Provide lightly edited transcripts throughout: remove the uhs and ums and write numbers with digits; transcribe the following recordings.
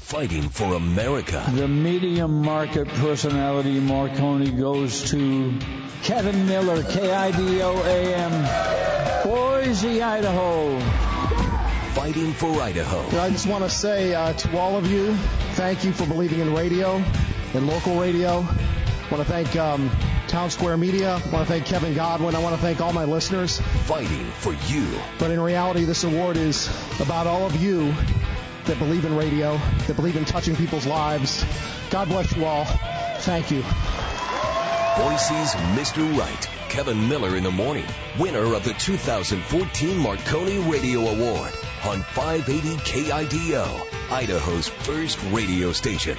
fighting for America. The medium market personality Marconi goes to Kevin Miller, KIDO-AM, Boise, Idaho. Fighting for Idaho. I just want to say to all of you, thank you for believing in radio and local radio. I want to thank Town Square Media. I want to thank Kevin Godwin. I want to thank all my listeners. Fighting for you. But in reality, this award is about all of you that believe in radio, that believe in touching people's lives. God bless you all. Thank you. Boise's Mr. Right, Kevin Miller in the morning, winner of the 2014 Marconi Radio Award on 580 KIDO, Idaho's first radio station.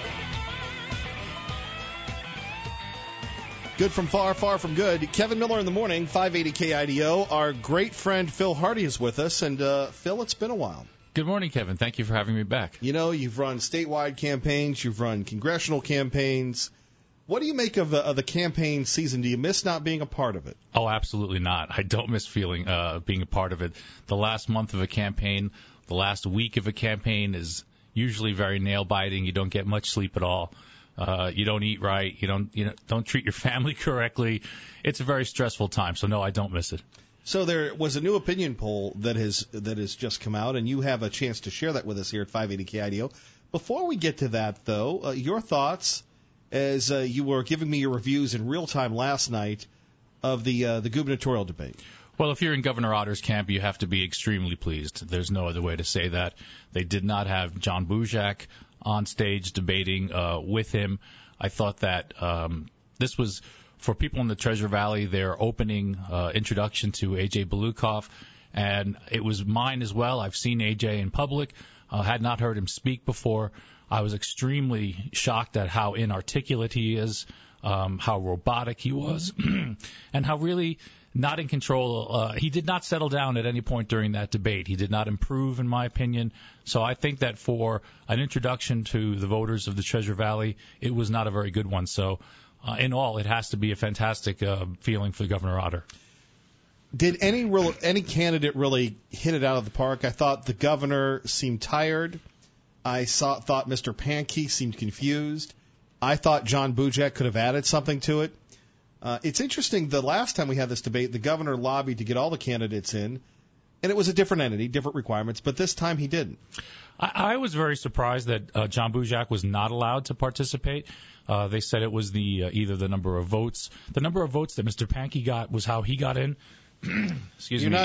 Good from far, far from good. Kevin Miller in the morning, 580 KIDO. Our great friend Phil Hardy is with us. And, Phil, it's been a while. Good morning, Kevin. Thank you for having me back. You know, you've run statewide campaigns. You've run congressional campaigns. What do you make of the campaign season? Do you miss not being a part of it? Oh, absolutely not. I don't miss being a part of it. The last month of a campaign, the last week of a campaign is usually very nail-biting. You don't get much sleep at all. You don't eat right. You don't treat your family correctly. It's a very stressful time. So no, I don't miss it. So there was a new opinion poll that has just come out, and you have a chance to share that with us here at 580 KIDO. Before we get to that, though, your thoughts as you were giving me your reviews in real time last night of the gubernatorial debate. Well, if you're in Governor Otter's camp, you have to be extremely pleased. There's no other way to say that. They did not have John Buzak on stage debating with him. I thought that this was, for people in the Treasure Valley, their opening introduction to A.J. Belukoff, and it was mine as well. I've seen A.J. in public, had not heard him speak before. I was extremely shocked at how inarticulate he is, how robotic he was, and how really not in control. He did not settle down at any point during that debate. He did not improve, in my opinion. So I think that for an introduction to the voters of the Treasure Valley, it was not a very good one. So in all, it has to be a fantastic feeling for Governor Otter. Did any candidate really hit it out of the park? I thought the governor seemed tired. I thought Mr. Pankey seemed confused. I thought John Buzak could have added something to it. It's interesting, the last time we had this debate, the governor lobbied to get all the candidates in, and it was a different entity, different requirements, but this time he didn't. I was very surprised that John Buzak was not allowed to participate. They said it was either the number of votes. The number of votes that Mr. Pankey got was how he got in. Excuse me.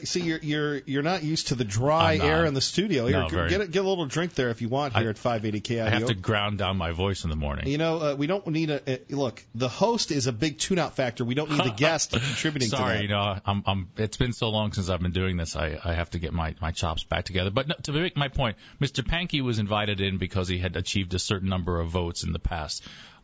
You're not used to the dry air in the studio. Here, get a little drink there if you want here at 580 KIDO. I have to ground down my voice in the morning. You know, we don't need look. The host is a big tune-out factor. We don't need the guest contributing. Sorry, to that. It's been so long since I've been doing this. I have to get my chops back together. But no, to make my point, Mr. Pankey was invited in because he had achieved a certain number of votes in the past.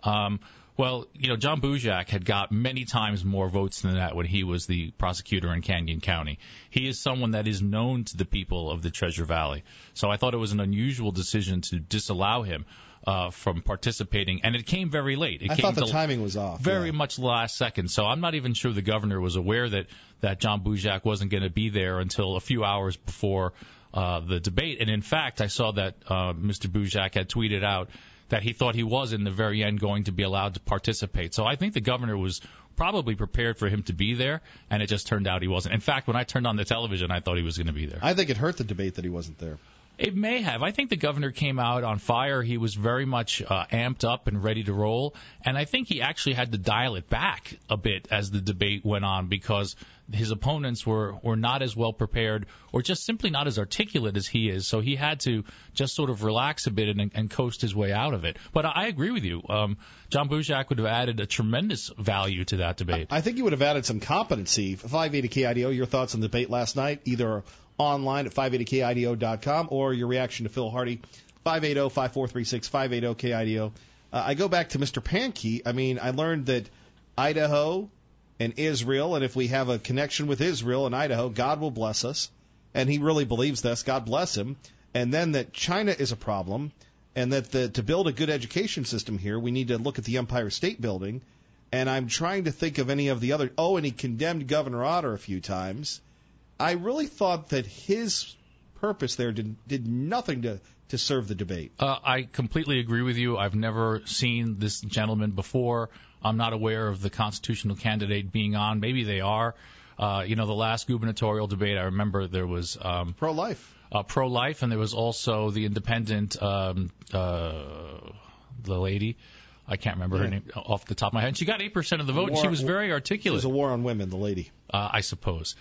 Well, John Buzak had got many times more votes than that when he was the prosecutor in Canyon County. He is someone that is known to the people of the Treasure Valley. So I thought it was an unusual decision to disallow him from participating, and it came very late. I thought the timing was off. Very much last second. So I'm not even sure the governor was aware that John Buzak wasn't going to be there until a few hours before the debate. And in fact, I saw that Mr. Buzak had tweeted out that he thought he was in the very end going to be allowed to participate. So I think the governor was probably prepared for him to be there, and it just turned out he wasn't. In fact, when I turned on the television, I thought he was going to be there. I think it hurt the debate that he wasn't there. It may have. I think the governor came out on fire. He was very much amped up and ready to roll, and I think he actually had to dial it back a bit as the debate went on because his opponents were not as well prepared or just simply not as articulate as he is, so he had to just sort of relax a bit and coast his way out of it. But I agree with you. John Buzak would have added a tremendous value to that debate. I think he would have added some competency. 580 KIDO, your thoughts on the debate last night, either online at 580KIDO.com or your reaction to Phil Hardy, 580-5436, 580-KIDO. I go back to Mr. Pankey. I mean, I learned that Idaho and Israel, and if we have a connection with Israel and Idaho, God will bless us. And he really believes this. God bless him. And then that China is a problem, and that to build a good education system here, we need to look at the Empire State Building. And I'm trying to think of any of the other. Oh, and he condemned Governor Otter a few times. I really thought that his purpose there did nothing to serve the debate. I completely agree with you. I've never seen this gentleman before. I'm not aware of the constitutional candidate being on. Maybe they are. The last gubernatorial debate, I remember there was pro-life. Pro-life, and there was also the independent, the lady. I can't remember her name off the top of my head. And she got 8% of the vote, and she was very articulate. It was a war on women, the lady. I suppose.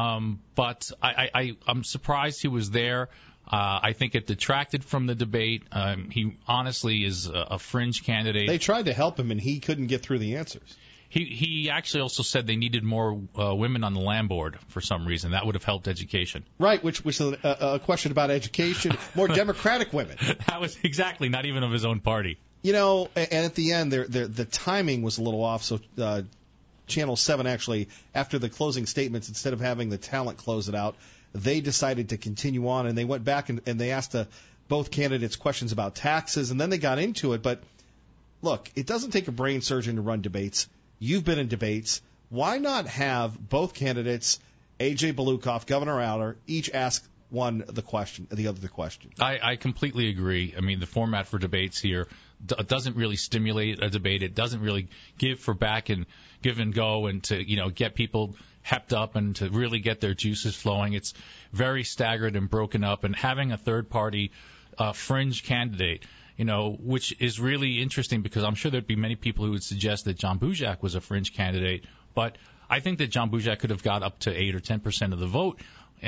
But I'm surprised he was there. I think it detracted from the debate. He honestly is a fringe candidate. They tried to help him, and he couldn't get through the answers. He actually also said they needed more women on the land board for some reason. That would have helped education. Right, which was a question about education, more Democratic women. That was exactly, not even of his own party. And at the end, the timing was a little off, so Channel 7 actually, after the closing statements, instead of having the talent close it out, they decided to continue on, and they went back and they asked both candidates questions about taxes, and then they got into it. But, look, it doesn't take a brain surgeon to run debates. You've been in debates. Why not have both candidates, A.J. Belukoff, Governor Aller, each ask one the other the question? I completely agree. I mean, the format for debates here doesn't really stimulate a debate. It doesn't really give and go and to get people hepped up and to really get their juices flowing. It's very staggered and broken up. And having a third party fringe candidate, which is really interesting because I'm sure there'd be many people who would suggest that John Bujak was a fringe candidate. But I think that John Bujak could have got up to 8 or 10% of the vote.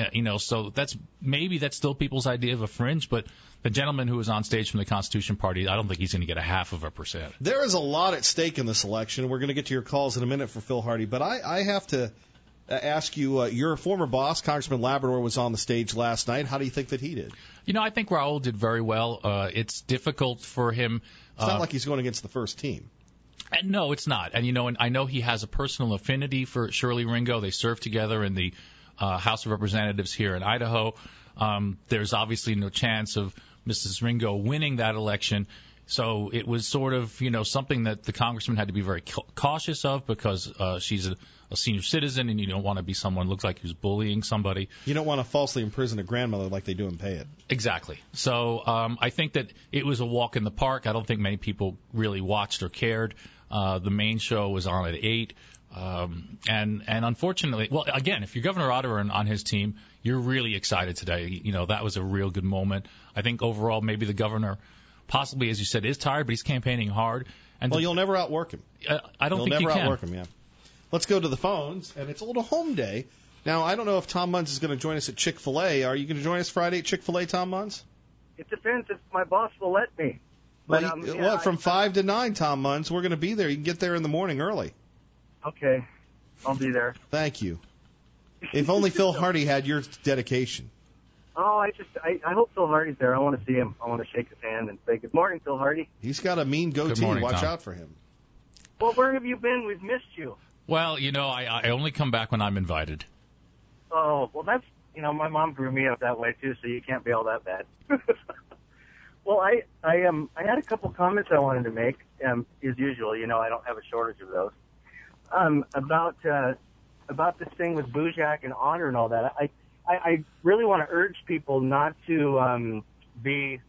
So that's still people's idea of a fringe, but the gentleman who was on stage from the Constitution Party, I don't think he's going to get a 0.5%. There is a lot at stake in this election. We're going to get to your calls in a minute for Phil Hardy, but I have to ask you, your former boss, Congressman Labrador, was on the stage last night. How do you think that he did? I think Raul did very well. It's difficult for him. It's not like he's going against the first team. No, it's not. And I know he has a personal affinity for Shirley Ringo. They served together in the House of Representatives here in Idaho. There's obviously no chance of Mrs. Ringo winning that election. So it was sort of, something that the congressman had to be very cautious of because she's a senior citizen and you don't want to be someone who looks like who's bullying somebody. You don't want to falsely imprison a grandmother like they do in Payette. Exactly. So I think that it was a walk in the park. I don't think many people really watched or cared. The main show was on at 8. And unfortunately, well, again, if you're Governor Otter and on his team, you're really excited today. That was a real good moment. I think overall maybe the governor possibly, as you said, is tired, but he's campaigning hard. And you'll never outwork him. I don't think you can. You'll never outwork him, yeah. Let's go to the phones, and it's a little home day. Now, I don't know if Tom Munz is going to join us at Chick-fil-A. Are you going to join us Friday at Chick-fil-A, Tom Munz? It depends if my boss will let me. But, from 5 to 9, Tom Munz, we're going to be there. You can get there in the morning early. Okay. I'll be there. Thank you. If only Phil Hardy had your dedication. Oh, I hope Phil Hardy's there. I want to see him. I want to shake his hand and say, good morning, Phil Hardy. He's got a mean goatee. Good morning, Watch Tom. out for him. Well, where have you been? We've missed you. Well, I only come back when I'm invited. Oh, well, that's, my mom grew me up that way, too, so you can't be all that bad. Well, I had a couple comments I wanted to make. As usual, I don't have a shortage of those. About this thing with Bujak and Otter and all that. I really want to urge people not to be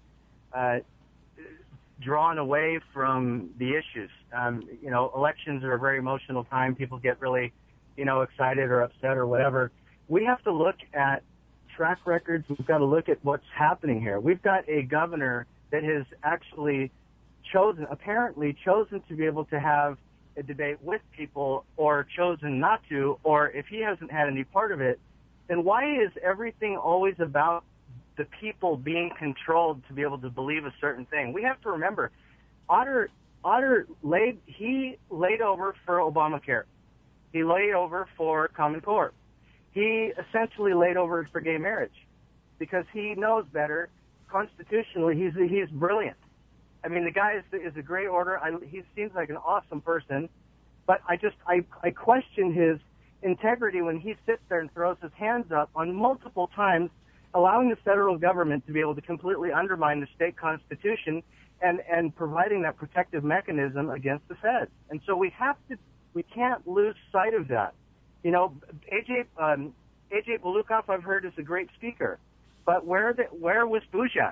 drawn away from the issues. Elections are a very emotional time. People get really, excited or upset or whatever. We have to look at track records. We've got to look at what's happening here. We've got a governor that has actually apparently chosen to be able to have a debate with people or chosen not to, or if he hasn't had any part of it, then why is everything always about the people being controlled to be able to believe a certain thing? We have to remember, Otter laid over for Obamacare. He laid over for Common Core. He essentially laid over for gay marriage because he knows better. Constitutionally, he's brilliant. I mean, the guy is a great order. He seems like an awesome person, but I question his integrity when he sits there and throws his hands up on multiple times, allowing the federal government to be able to completely undermine the state constitution and providing that protective mechanism against the feds. And so we can't lose sight of that. A.J. Belukoff, I've heard, is a great speaker, but where was Bujak?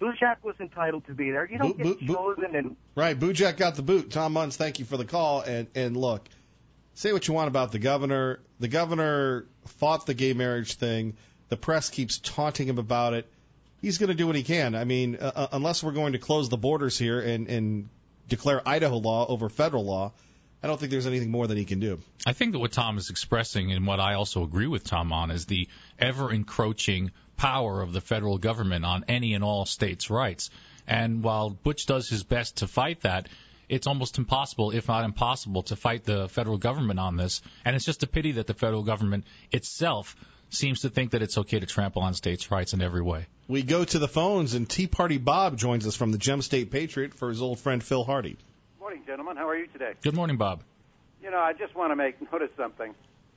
Bujak was entitled to be there. You don't get chosen and right. Bujak got the boot. Tom Munns, thank you for the call. And look, say what you want about the governor. The governor fought the gay marriage thing. The press keeps taunting him about it. He's going to do what he can. I mean, unless we're going to close the borders here and declare Idaho law over federal law, I don't think there's anything more that he can do. I think that what Tom is expressing, and what I also agree with Tom on, is the ever-encroaching power of the federal government on any and all states' rights. And while Butch does his best to fight that, it's almost impossible, if not impossible, to fight the federal government on this. And it's just a pity that the federal government itself seems to think that it's okay to trample on states' rights in every way. We go to the phones, and Tea Party Bob joins us from the Gem State Patriot for his old friend Phil Hardy. Good morning, gentlemen. How are you today? Good morning, Bob. You know, I just want to notice something.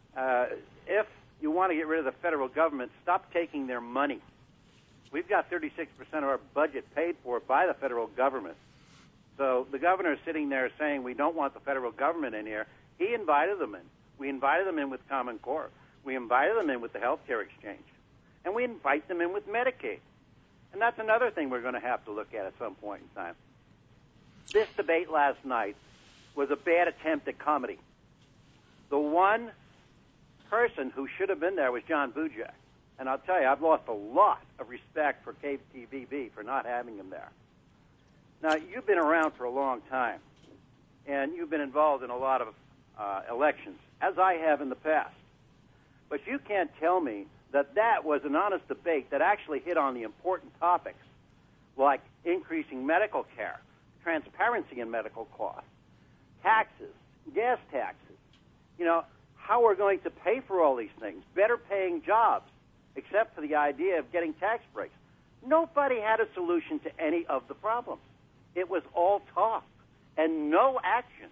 If you want to get rid of the federal government, stop taking their money. We've got 36% of our budget paid for by the federal government. So the governor is sitting there saying we don't want the federal government in here. He invited them in. We invited them in with Common Core. We invited them in with the health care exchange. And we invite them in with Medicaid. And that's another thing we're going to have to look at some point in time. This debate last night was a bad attempt at comedy. The one person who should have been there was John Bujak. And I'll tell you, I've lost a lot of respect for KTVB for not having him there. Now, you've been around for a long time, and you've been involved in a lot of elections, as I have in the past. But you can't tell me that that was an honest debate that actually hit on the important topics like increasing medical care, transparency in medical costs, taxes, gas taxes, you know, how we're going to pay for all these things, better paying jobs, except for the idea of getting tax breaks. Nobody had a solution to any of the problems. It was all talk and no action.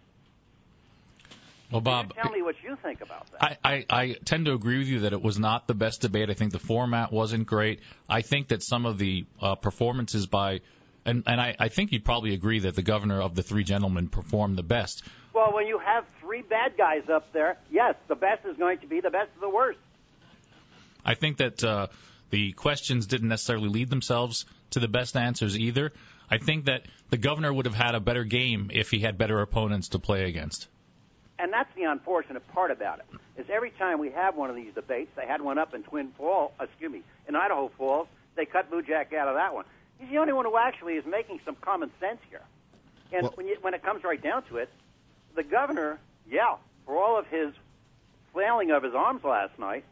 Well, Bob, tell me what you think about that. I tend to agree with you that it was not the best debate. I think the format wasn't great. I think that some of the performances by, and I think you'd probably agree that the governor of the three gentlemen performed the best. Well, when you have three bad guys up there, yes, the best is going to be the best of the worst. I think that the questions didn't necessarily lead themselves to the best answers either. I think that the governor would have had a better game if he had better opponents to play against. And that's the unfortunate part about it, is every time we have one of these debates, they had one up in in Idaho Falls, they cut Bujak out of that one. He's the only one who actually is making some common sense here. And when it comes right down to it, the governor, for all of his flailing of his arms last night,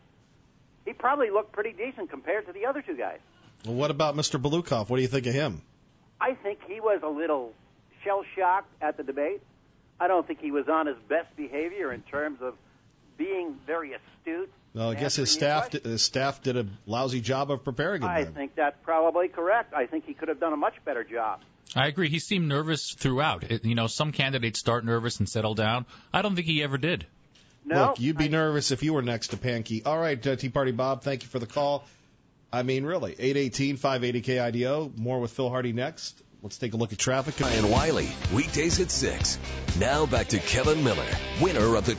he probably looked pretty decent compared to the other two guys. Well, what about Mr. Belukoff? What do you think of him? I think he was a little shell-shocked at the debate. I don't think he was on his best behavior in terms of being very astute. Well, I guess his staff did a lousy job of preparing him. I think that's probably correct. I think he could have done a much better job. I agree. He seemed nervous throughout. Some candidates start nervous and settle down. I don't think he ever did. No, look, you'd be nervous if you were next to Pankey. All right, Tea Party Bob, thank you for the call. I mean, really, 818-580-KIDO. More with Phil Hardy next. Let's take a look at traffic. Ryan Wiley, weekdays at 6. Now back to Kevin Miller, winner of the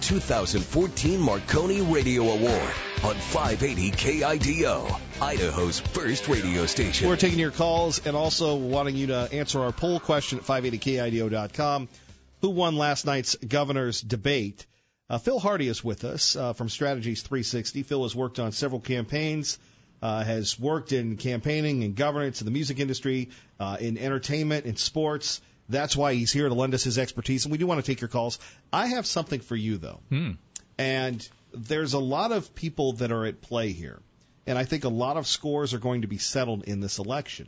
2014 Marconi Radio Award on 580 KIDO, Idaho's first radio station. We're taking your calls and also wanting you to answer our poll question at 580KIDO.com. Who won last night's governor's debate? Phil Hardy is with us from Strategies 360. Phil has worked on several campaigns. Has worked in campaigning and governance in the music industry, in entertainment, in sports. That's why he's here to lend us his expertise. And we do want to take your calls. I have something for you, though. And there's a lot of people that are at play here. And I think a lot of scores are going to be settled in this election.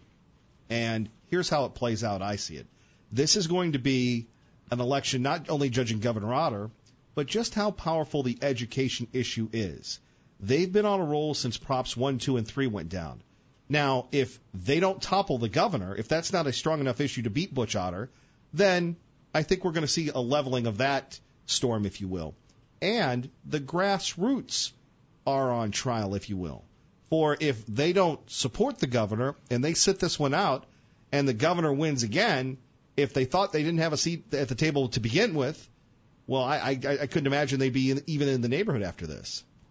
And here's how it plays out. I see it. This is going to be an election not only judging Governor Otter, but just how powerful the education issue is. They've been on a roll since Props 1, 2, and 3 went down. Now, if they don't topple the governor, if that's not a strong enough issue to beat Butch Otter, then I think we're going to see a leveling of that storm, if you will. And the grassroots are on trial, if you will. For if they don't support the governor and they sit this one out and the governor wins again, if they thought they didn't have a seat at the table to begin with, well, I couldn't imagine they'd be even in the neighborhood after this.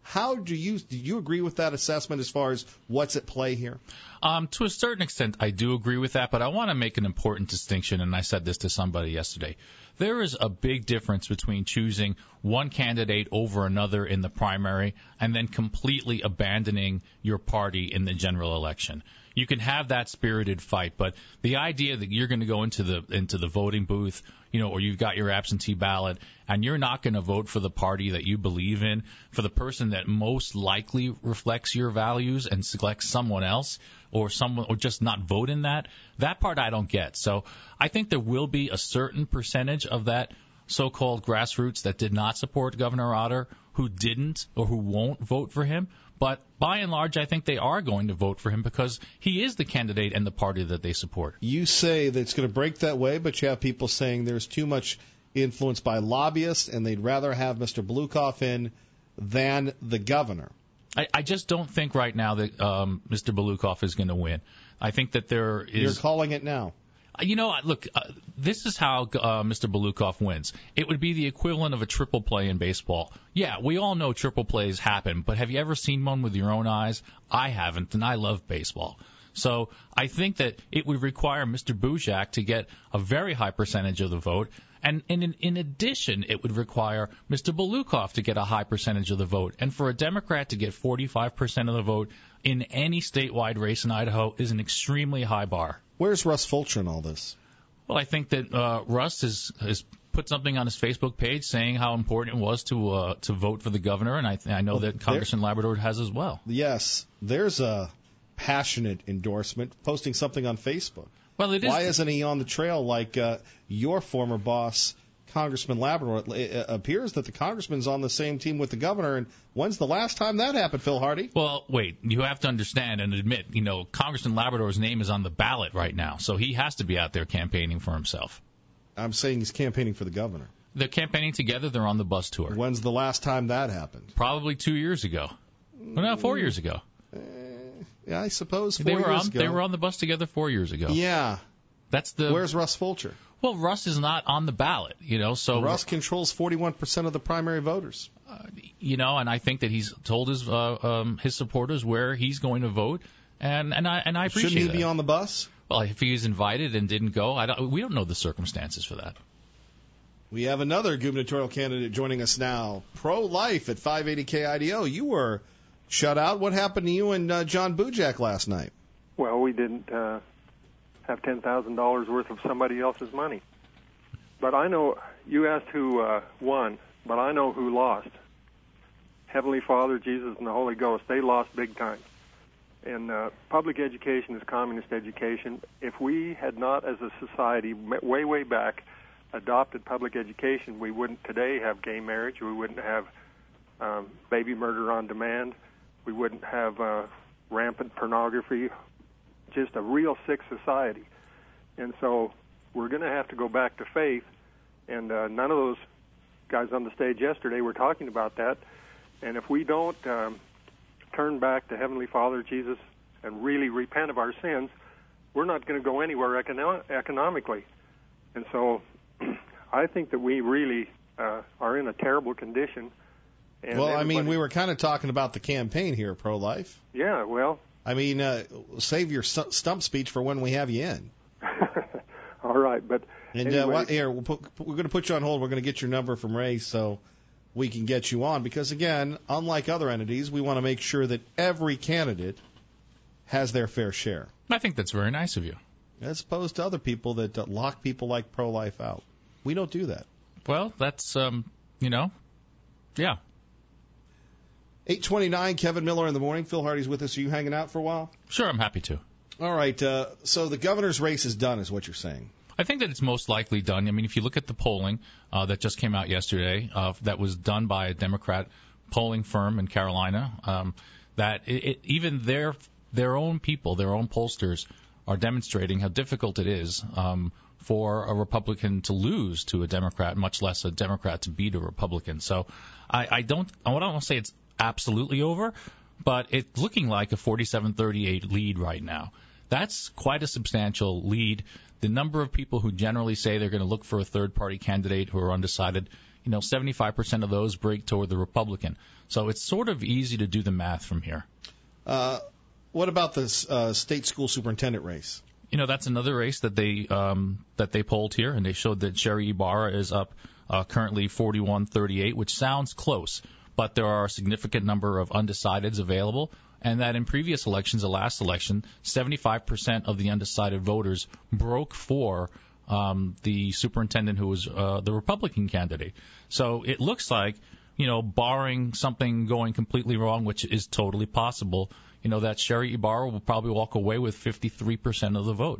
do you agree with that assessment as far as what's at play here? To a certain extent, I do agree with that, but I want to make an important distinction, and I said this to somebody yesterday. There is a big difference between choosing one candidate over another in the primary and then completely abandoning your party in the general election. You can have that spirited fight, but the idea that you're going to go into the voting booth, or you've got your absentee ballot, and you're not going to vote for the party that you believe in, for the person that most likely reflects your values, and select someone else or just not vote in that part I don't get. So I think there will be a certain percentage of that so-called grassroots that did not support Governor Otter who didn't or who won't vote for him. But by and large, I think they are going to vote for him because he is the candidate and the party that they support. You say that it's going to break that way, but you have people saying there's too much influence by lobbyists, and they'd rather have Mr. Belukoff in than the governor. I just don't think right now that Mr. Belukoff is going to win. I think that there is... You're calling it now. Look, this is how Mr. Belukoff wins. It would be the equivalent of a triple play in baseball. Yeah, we all know triple plays happen, but have you ever seen one with your own eyes? I haven't, and I love baseball. So I think that it would require Mr. Buzek to get a very high percentage of the vote, and in addition, it would require Mr. Belukoff to get a high percentage of the vote. And for a Democrat to get 45% of the vote in any statewide race in Idaho is an extremely high bar. Where's Russ Fulcher in all this? Well, I think that Russ has put something on his Facebook page saying how important it was to vote for the governor, and I know that Congressman Labrador has as well. Yes, there's a passionate endorsement, posting something on Facebook. Well, it is. Why isn't he on the trail like your former boss, Congressman Labrador? It appears that the congressman's on the same team with the governor, and when's the last time that happened, Phil Hardy? Well, wait, you have to understand and admit, Congressman Labrador's name is on the ballot right now, so he has to be out there campaigning for himself. I'm saying he's campaigning for the governor. They're campaigning together. They're on the bus tour. When's the last time that happened? Probably 2 years ago. Well, no, 4 years ago. Yeah, I suppose 4 years ago. They were on the bus together 4 years ago. Yeah. Where's Russ Fulcher? Well, Russ is not on the ballot, so Russ controls 41% of the primary voters. And I think that he's told his supporters where he's going to vote, and I appreciate that. Shouldn't he be on the bus? Well, if he's invited and didn't go, we don't know the circumstances for that. We have another gubernatorial candidate joining us now, pro-life at 580 KIDO. You were shut out. What happened to you and John Buzek last night? Well, we didn't have $10,000 worth of somebody else's money. But I know, you asked who won, but I know who lost. Heavenly Father, Jesus, and the Holy Ghost, they lost big time. And public education is communist education. If we had not, as a society, way, way back, adopted public education, we wouldn't today have gay marriage, we wouldn't have baby murder on demand, we wouldn't have rampant pornography, just a real sick society. And so we're going to have to go back to faith, and none of those guys on the stage yesterday were talking about that. And if we don't turn back to Heavenly Father, Jesus, and really repent of our sins, we're not going to go anywhere economically. And so I think that we really are in a terrible condition. And we were kind of talking about the campaign here, pro-life. Yeah, well. Save your stump speech for when we have you in. All right, but anyway. Here, we're going to put you on hold. We're going to get your number from Ray so we can get you on. Because, again, unlike other entities, we want to make sure that every candidate has their fair share. I think that's very nice of you. As opposed to other people that lock people like pro-life out. We don't do that. Well, that's, yeah. 8:29, Kevin Miller in the morning. Phil Hardy's with us. Are you hanging out for a while? Sure, I'm happy to. All right. So the governor's race is done, is what you're saying. I think that it's most likely done. If you look at the polling that just came out yesterday, that was done by a Democrat polling firm in Carolina, that even their own people, their own pollsters, are demonstrating how difficult it is for a Republican to lose to a Democrat, much less a Democrat to beat a Republican. So I don't want to say it's absolutely over, but it's looking like a 47-38 lead right now. That's quite a substantial lead. The number of people who generally say they're going to look for a third-party candidate who are undecided, 75% of those break toward the Republican. So it's sort of easy to do the math from here. What about this state school superintendent race? That's another race that they polled here, and they showed that Sherry Ibarra is up currently 41-38, which sounds close, but there are a significant number of undecideds available, and that in previous elections, the last election, 75% of the undecided voters broke for the superintendent who was the Republican candidate. So it looks like, barring something going completely wrong, which is totally possible, that Sherry Ibarra will probably walk away with 53% of the vote.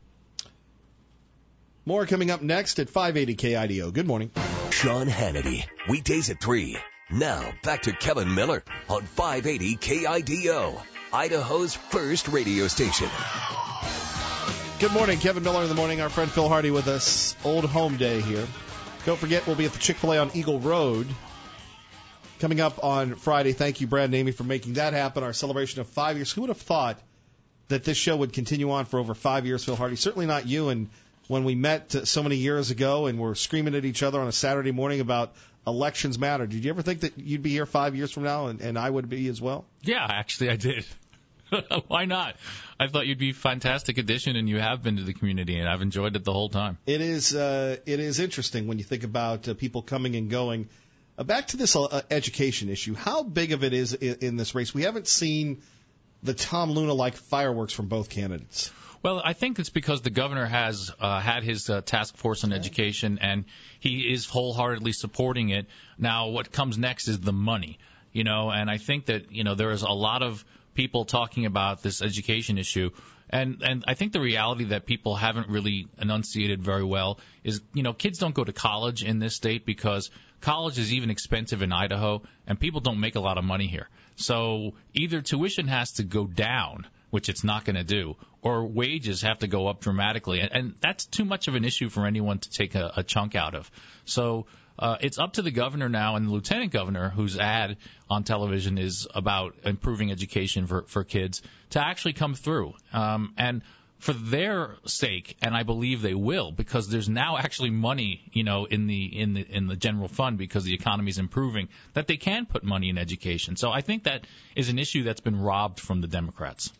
More coming up next at 580 KIDO. Good morning. Sean Hannity, weekdays at 3. Now, back to Kevin Miller on 580 KIDO, Idaho's first radio station. Good morning, Kevin Miller in the morning. Our friend Phil Hardy with us. Old home day here. Don't forget, we'll be at the Chick-fil-A on Eagle Road coming up on Friday. Thank you, Brad and Amy, for making that happen. Our celebration of 5 years. Who would have thought that this show would continue on for over 5 years, Phil Hardy? Certainly not you. And when we met so many years ago and were screaming at each other on a Saturday morning about elections matter, did you ever think that you'd be here 5 years from now and I would be as well? Yeah, actually I did. Why not? I thought you'd be a fantastic addition, and you have been to the community, and I've enjoyed it the whole time. It is interesting when you think about people coming and going. Back to this education issue. How big of it is in this race? We haven't seen the Tom Luna-like fireworks from both candidates. Well, I think it's because the governor has had his task force on education, and he is wholeheartedly supporting it. Now, what comes next is the money, and I think that, there is a lot of people talking about this education issue. And I think the reality that people haven't really enunciated very well is, kids don't go to college in this state because college is even expensive in Idaho, and people don't make a lot of money here. So either tuition has to go down, which it's not going to do, or wages have to go up dramatically. And that's too much of an issue for anyone to take a chunk out of. So it's up to the governor now and the lieutenant governor, whose ad on television is about improving education for kids, to actually come through. And for their sake, and I believe they will, because there's now actually money, in the general fund because the economy is improving, that they can put money in education. So I think that is an issue that's been robbed from the Democrats.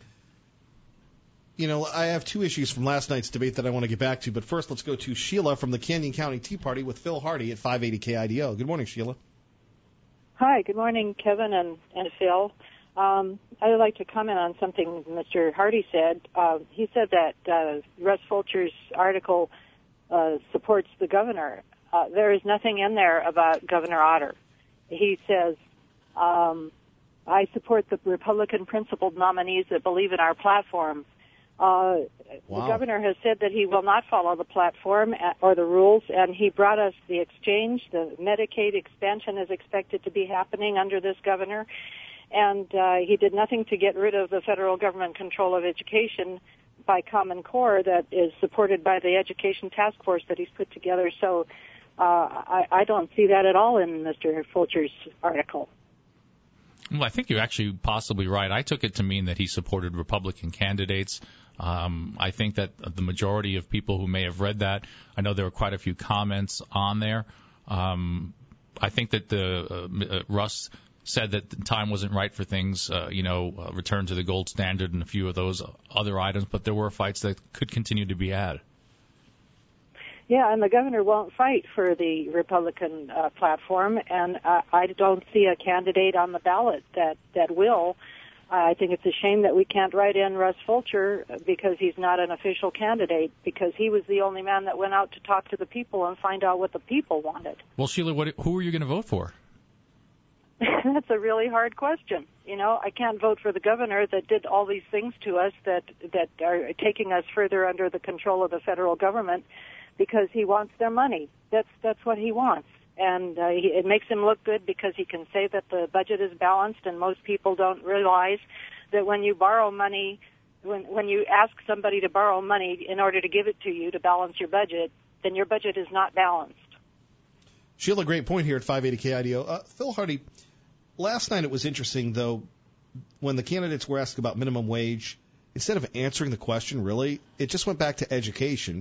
I have two issues from last night's debate that I want to get back to, but first let's go to Sheila from the Canyon County Tea Party with Phil Hardy at 580 KIDO. Good morning, Sheila. Hi, good morning, Kevin and Phil. I would like to comment on something Mr. Hardy said. He said that Russ Fulcher's article supports the governor. There is nothing in there about Governor Otter. He says, I support the Republican principled nominees that believe in our platform. Wow. The governor has said that he will not follow the platform or the rules, and he brought us the exchange. The Medicaid expansion is expected to be happening under this governor, and he did nothing to get rid of the federal government control of education by Common Core that is supported by the Education Task Force that he's put together. So I don't see that at all in Mr. Fulcher's article. Well, I think you're actually possibly right. I took it to mean that he supported Republican candidates. I think that the majority of people who may have read that, I know there were quite a few comments on there. I think that Russ said that the time wasn't right for things, return to the gold standard and a few of those other items, but there were fights that could continue to be had. Yeah, and the governor won't fight for the Republican platform, and I don't see a candidate on the ballot that will. I think it's a shame that we can't write in Russ Fulcher because he's not an official candidate, because he was the only man that went out to talk to the people and find out what the people wanted. Well, Sheila, who are you going to vote for? That's a really hard question. I can't vote for the governor that did all these things to us that are taking us further under the control of the federal government, because he wants their money. That's what he wants. And it makes him look good because he can say that the budget is balanced, and most people don't realize that when you borrow money, when you ask somebody to borrow money in order to give it to you to balance your budget, then your budget is not balanced. Sheila, great point here at 580 KIDO. Phil Hardy, last night it was interesting, though, when the candidates were asked about minimum wage, instead of answering the question, really, it just went back to education.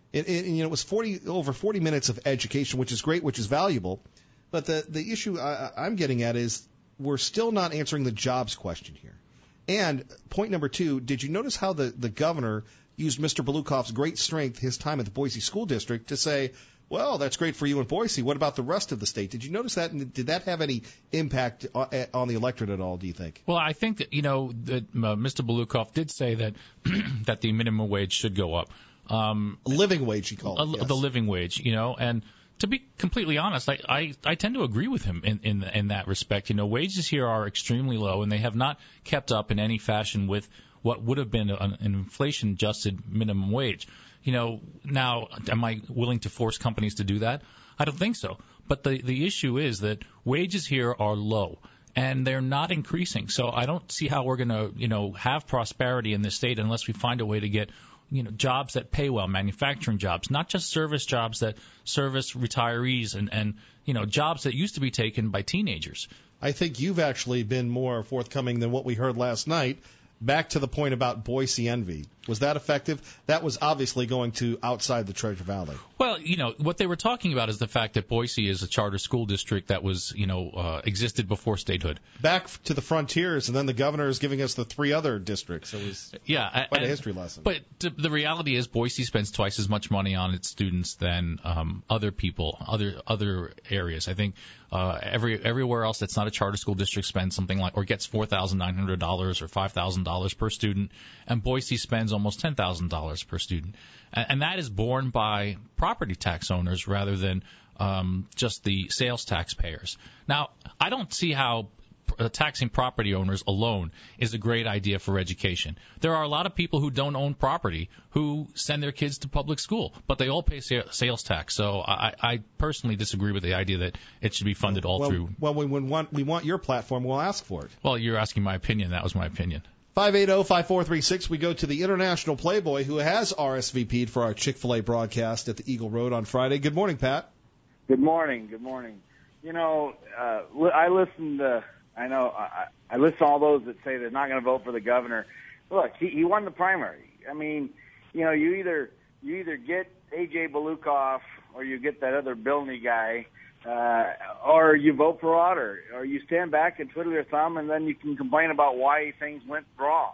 It was over 40 minutes of education, which is great, which is valuable. But the issue I'm getting at is we're still not answering the jobs question here. And point number 2, did you notice how the governor used Mr. Belukoff's great strength, his time at the Boise School District, to say, well, that's great for you in Boise. What about the rest of the state? Did you notice that? And did that have any impact on the electorate at all, do you think? Well, I think that, that Mr. Belukoff did say that that the minimum wage should go up. Living wage, he called it. Yes. The living wage, and to be completely honest, I tend to agree with him in that respect. Wages here are extremely low, and they have not kept up in any fashion with what would have been an inflation-adjusted minimum wage. Now, am I willing to force companies to do that? I don't think so. But the issue is that wages here are low, and they're not increasing. So I don't see how we're going to, have prosperity in this state unless we find a way to get, jobs that pay well, manufacturing jobs, not just service jobs that service retirees and jobs that used to be taken by teenagers. I think you've actually been more forthcoming than what we heard last night. Back to the point about Boise Envy. Was that effective? That was obviously going to outside the Treasure Valley. Well, what they were talking about is the fact that Boise is a charter school district that was, existed before statehood. Back to the frontiers, and then the governor is giving us the 3 other districts. It was quite a history lesson. But the reality is Boise spends twice as much money on its students than other people, other areas. I think everywhere else that's not a charter school district spends something like, or gets $4,900 or $5,000 per student, and Boise spends almost $10,000 per student. And that is borne by property tax owners rather than just the sales tax payers. Now, I don't see how taxing property owners alone is a great idea for education. There are a lot of people who don't own property who send their kids to public school, but they all pay sales tax. So I personally disagree with the idea that it should be funded through. Well, we want your platform. We'll ask for it. Well, you're asking my opinion. That was my opinion. 580-5436. We go to the International Playboy, who has RSVP'd for our Chick-fil-A broadcast at the Eagle Road on Friday. Good morning, Pat. Good morning. Good morning. I listen to all those that say they're not going to vote for the governor. Look, he won the primary. I mean, you either get A.J. Belukoff or you get that other Bilney guy, or you vote for Otter, or you stand back and twiddle your thumb, and then you can complain about why things went wrong.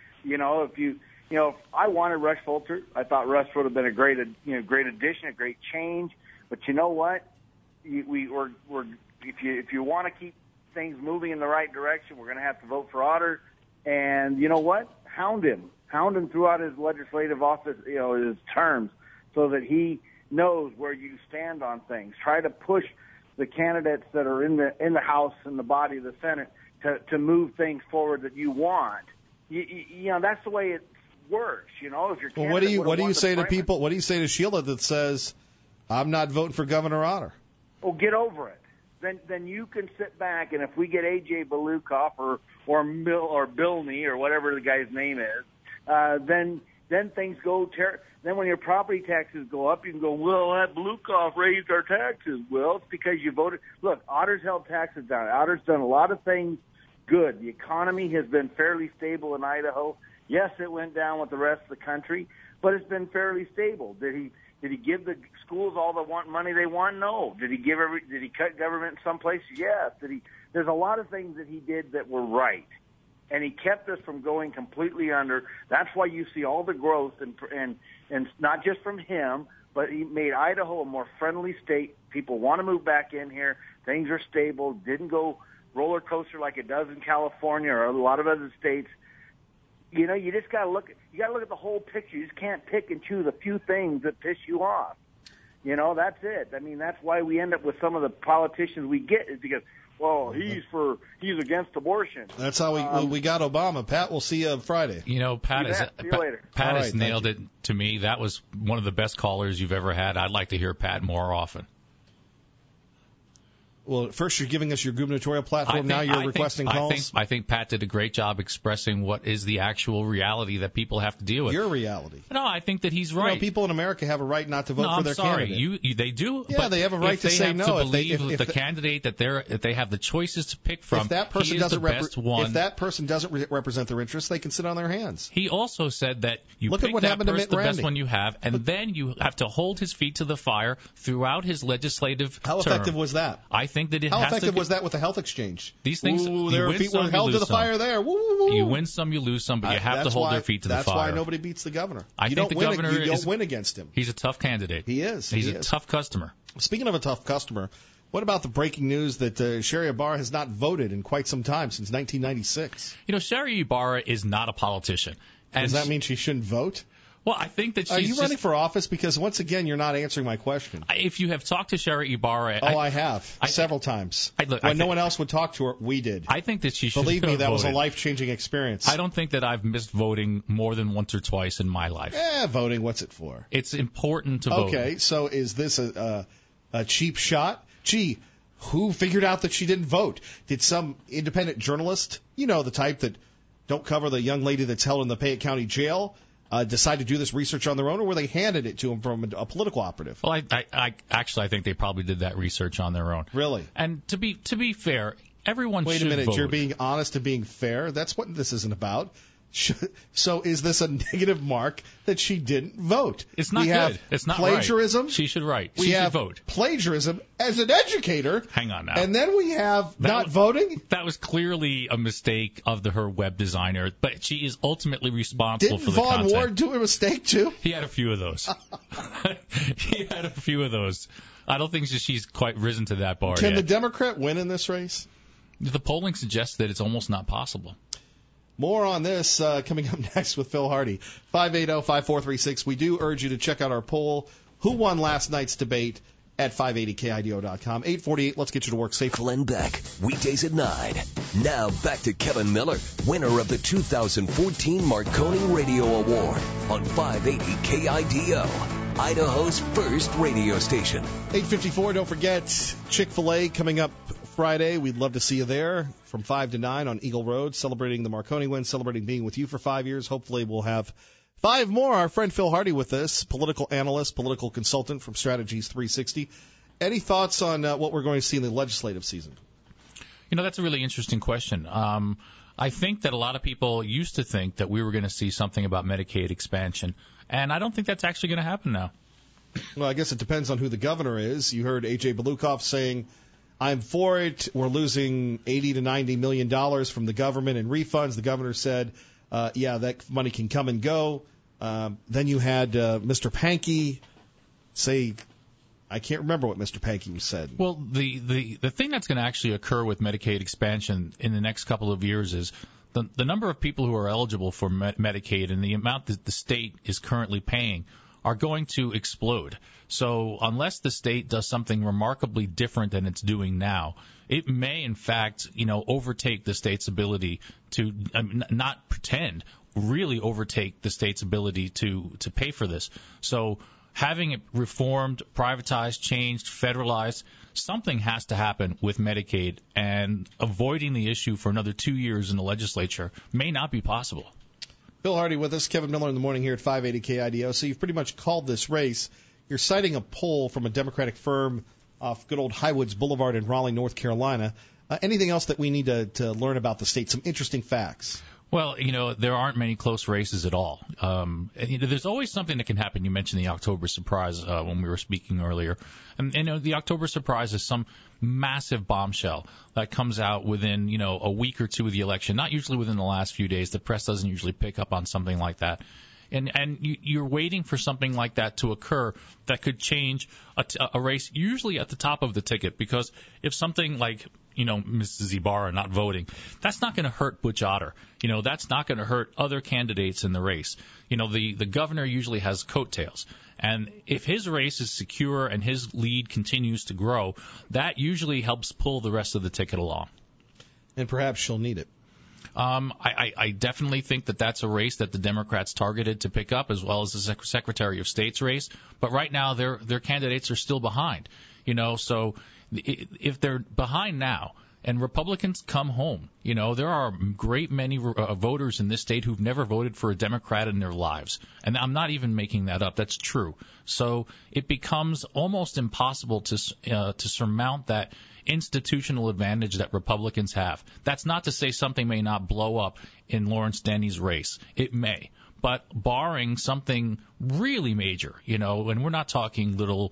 If I wanted Rush Fulcher, I thought Rush would have been a great addition, a great change. But you know what? If you want to keep things moving in the right direction, we're going to have to vote for Otter. And you know what? Hound him throughout his legislative office, his terms, so that he knows where you stand on things. Try to push the candidates that are in the House and the body of the Senate to move things forward that you want. That's the way it works. If your candidate what do you say to people? What do you say to Sheila that says, "I'm not voting for Governor Otter"? Well, get over it. Then you can sit back, and if we get A.J. Belukoff or Bilney or whatever the guy's name is, then things go Then when your property taxes go up, you can go, well, that Belukoff raised our taxes. Well, it's because you voted. Look, Otter's held taxes down. Otter's done a lot of things good. The economy has been fairly stable in Idaho. Yes, it went down with the rest of the country, but it's been fairly stable. Did he give the schools all the money they want? No. Did he cut government in some places? Yes. There's a lot of things that he did that were right. And he kept us from going completely under. That's why you see all the growth, and not just from him, but he made Idaho a more friendly state. People want to move back in here. Things are stable. Didn't go roller coaster like it does in California or a lot of other states. You just got to look. You got to look at the whole picture. You just can't pick and choose a few things that piss you off. That's it. I mean, that's why we end up with some of the politicians we get, is because, well, he's against abortion. That's how we got Obama. Pat, we'll see you Friday. Pat see you later. Pat has nailed it to me. That was one of the best callers you've ever had. I'd like to hear Pat more often. Well, first you're giving us your gubernatorial platform. Now you're requesting calls. I think Pat did a great job expressing what is the actual reality that people have to deal with. Your reality. No, I think that he's right. People in America have a right not to vote for their candidate. They do. Yeah, they have a right to say no. If they have to believe the candidate that they have the choices to pick from, if that person he is the best one. If that person doesn't represent their interests, they can sit on their hands. He also said that you look pick at what that happened person, to Mitt the Romney. best one you have, and then you have to hold his feet to the fire throughout his legislative term. How effective was that? I think that it How has effective to was that with the health exchange? These things, their feet were held to the fire there. Woo. You win some, you lose some, but you have to hold their feet to the fire. That's why nobody beats the governor. You don't win against him. He's a tough candidate. He is. He's a tough customer. Speaking of a tough customer, what about the breaking news that Sherry Ibarra has not voted in quite some time, since 1996? Sherry Ibarra is not a politician. Does that mean she shouldn't vote? Well, I think that she's Are you running for office? Because, once again, you're not answering my question. If you have talked to Sherry Ibarra... I have. Several times. When no one else would talk to her, we did. I think that she should Believe me, that voted. was a life-changing experience. I don't think that I've missed voting more than once or twice in my life. Voting, what's it for? It's important to vote. Okay, so is this a cheap shot? Gee, who figured out that she didn't vote? Did some independent journalist, the type that don't cover the young lady that's held in the Payette County jail, decide to do this research on their own, or were they handed it to them from a political operative? Well, I think they probably did that research on their own. Really? And to be fair, everyone should vote. Wait a minute, you're being honest and being fair? That's what this isn't about. So is this a negative mark that she didn't vote? It's not good. It's not plagiarism. Right. She should write. We have vote. Plagiarism as an educator. Hang on now. And then we have voting? That was clearly a mistake of her web designer, but she is ultimately responsible for the content. Didn't Vaughn Ward do a mistake too? He had a few of those. I don't think she's quite risen to that bar Can yet. the Democrat win in this race? The polling suggests that it's almost not possible. More on this coming up next with Phil Hardy. 580-5436. We do urge you to check out our poll. Who won last night's debate at 580KIDO.com. 848, let's get you to work safely. Glenn Beck, weekdays at 9. Now back to Kevin Miller, winner of the 2014 Marconi Radio Award on 580KIDO, Idaho's first radio station. 854, don't forget Chick-fil-A coming up Friday. We'd love to see you there from 5 to 9 on Eagle Road, celebrating the Marconi win, celebrating being with you for 5 years. Hopefully we'll have 5 more. Our friend Phil Hardy with us, political analyst, political consultant from Strategies 360. Any thoughts on what we're going to see in the legislative season? That's a really interesting question. I think that a lot of people used to think that we were going to see something about Medicaid expansion, and I don't think that's actually going to happen now. Well, I guess it depends on who the governor is. You heard A.J. Belukoff saying, I'm for it. We're losing $80 to $90 million from the government in refunds. The governor said, that money can come and go. Then you had Mr. Pankey say, I can't remember what Mr. Pankey said. Well, the thing that's going to actually occur with Medicaid expansion in the next couple of years is the number of people who are eligible for Medicaid and the amount that the state is currently paying are going to explode. So unless the state does something remarkably different than it's doing now, it may, in fact, overtake the state's ability to not pretend, really overtake the state's ability to pay for this. So having it reformed, privatized, changed, federalized, something has to happen with Medicaid, and avoiding the issue for another 2 years in the legislature may not be possible. Phil Hardy with us, Kevin Miller in the morning here at 580 KIDO. So you've pretty much called this race. You're citing a poll from a Democratic firm off good old Highwoods Boulevard in Raleigh, North Carolina. Anything else that we need to learn about the state? Some interesting facts. Well, there aren't many close races at all. There's always something that can happen. You mentioned the October surprise when we were speaking earlier. And the October surprise is some massive bombshell that comes out within, a week or two of the election, not usually within the last few days. The press doesn't usually pick up on something like that. And you're waiting for something like that to occur that could change a race, usually at the top of the ticket, because if something like, Mrs. Ibarra not voting, that's not going to hurt Butch Otter. That's not going to hurt other candidates in the race. The governor usually has coattails. And if his race is secure and his lead continues to grow, that usually helps pull the rest of the ticket along. And perhaps she'll need it. I definitely think that that's a race that the Democrats targeted to pick up, as well as the Secretary of State's race. But right now, their candidates are still behind. So if they're behind now and Republicans come home, there are a great many voters in this state who've never voted for a Democrat in their lives. And I'm not even making that up. That's true. So it becomes almost impossible to surmount that institutional advantage that Republicans have. That's not to say something may not blow up in Lawrence Denny's race. It may. But barring something really major, and we're not talking little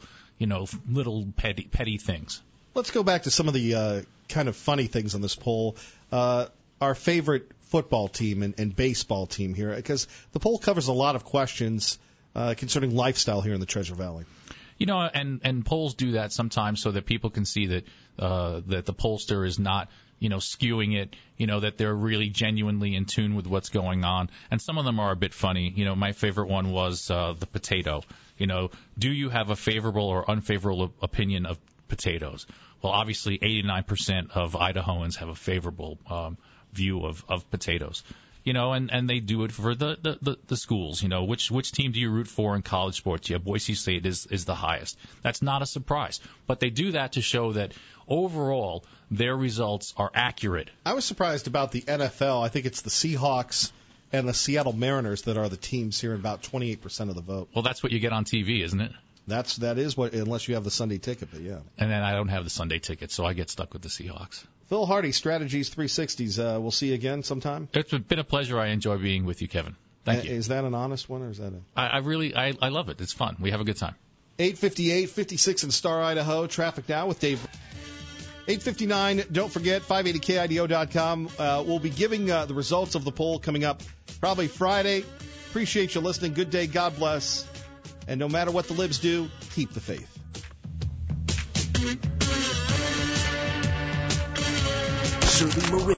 petty things. Let's go back to some of the kind of funny things on this poll. Our favorite football team and baseball team here, because the poll covers a lot of questions concerning lifestyle here in the Treasure Valley. And polls do that sometimes so that people can see that that the pollster is not, skewing it, that they're really genuinely in tune with what's going on. And some of them are a bit funny. My favorite one was the potato. Do you have a favorable or unfavorable opinion of potatoes? Well, obviously 89% of Idahoans have a favorable view of potatoes. And they do it for the schools. Which team do you root for in college sports? Yeah, Boise State is the highest. That's not a surprise. But they do that to show that overall their results are accurate. I was surprised about the NFL. I think it's the Seahawks and the Seattle Mariners that are the teams here, about 28% of the vote. Well, that's what you get on TV, isn't it? That is what, unless you have the Sunday ticket, but yeah. And then I don't have the Sunday ticket, so I get stuck with the Seahawks. Phil Hardy, Strategies 360s. We'll see you again sometime. It's been a pleasure. I enjoy being with you, Kevin. Thank you. Is that an honest one, or is that a... I love it. It's fun. We have a good time. 8:58, 56 in Star, Idaho. Traffic now with Dave. 8:59. Don't forget, 580kido.com. We'll be giving the results of the poll coming up probably Friday. Appreciate you listening. Good day. God bless. And no matter what the libs do, keep the faith. Serving Marin.